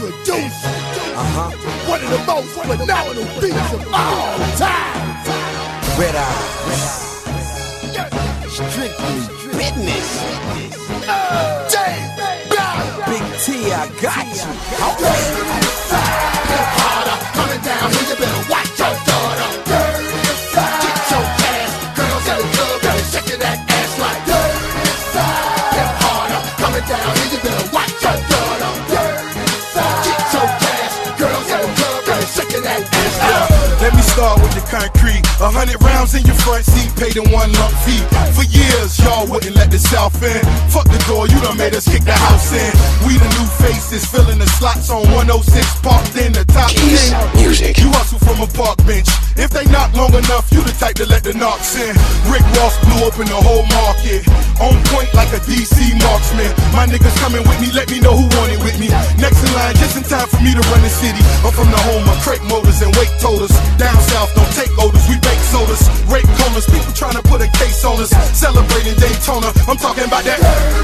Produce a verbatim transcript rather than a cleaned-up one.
introduce uh-huh. one of the most phenomenal beats of all time. Red Eyes, strictly business. Uh, James Brown, Big T, I got you. Okay. Harder, coming down here, you better watch your daughter. Dirty side, get your cash. Girls at the club, better shake that ass like dirty side. Get harder, coming down here, you better watch your daughter. Dirty side, get your cash. Girls at the club, better shake that ass like. Let me start with the concrete. A hundred rounds in your front seat, paid in one lump fee. For years, y'all wouldn't let the South in. Fuck the door, you done made us kick the house in. We the new faces, filling the slots on one oh six, parked in the top ten. Music. You hustle from a park bench. If they knock long enough, you the type to let the knocks in. Rick Ross blew open the whole market. On point like a D C marksman. My niggas coming with me, let me know who want it with me. Next in line, just in time for me to run the city. I'm from the home of Crate Motors and Wake Toters. Down south, don't take odors, we bake sodas. Rape corners, people trying to put a case on us. Celebrating Daytona, I'm talking about that.